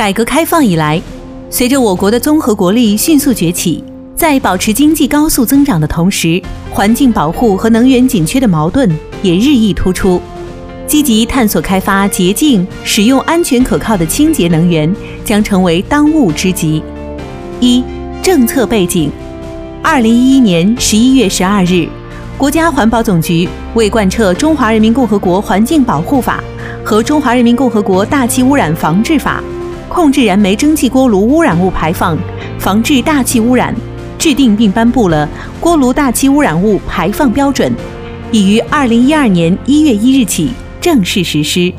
改革开放以来，随着我国的综合国力迅速崛起，在保持经济高速增长的同时，环境保护和能源紧缺的矛盾也日益突出。积极探索开发洁净、使用安全可靠的清洁能源将成为当务之急。政策背景：2011年11月12日，国家环保总局为贯彻《中华人民共和国环境保护法》和《中华人民共和国大气污染防治法》，控制燃煤蒸汽锅炉污染物排放，防治大气污染，制定并颁布了《锅炉大气污染物排放标准》，已于2012年1月1日起正式实施。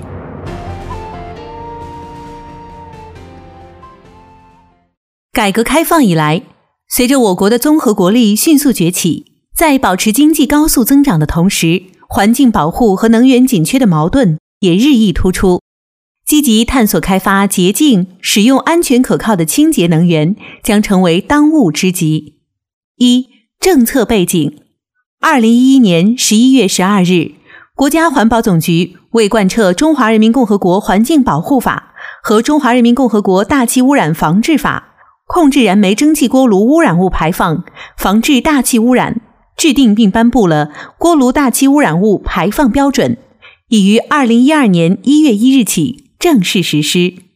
改革开放以来，随着我国的综合国力迅速崛起，在保持经济高速增长的同时，环境保护和能源紧缺的矛盾也日益突出。积极探索开发洁净、使用安全可靠的清洁能源将成为当务之急。政策背景：2011年11月12日，国家环保总局为贯彻《中华人民共和国环境保护法》和《中华人民共和国大气污染防治法》，控制燃煤蒸汽锅炉污染物排放，防治大气污染，制定并颁布了《锅炉大气污染物排放标准》，已于2012年1月1日起正式实施。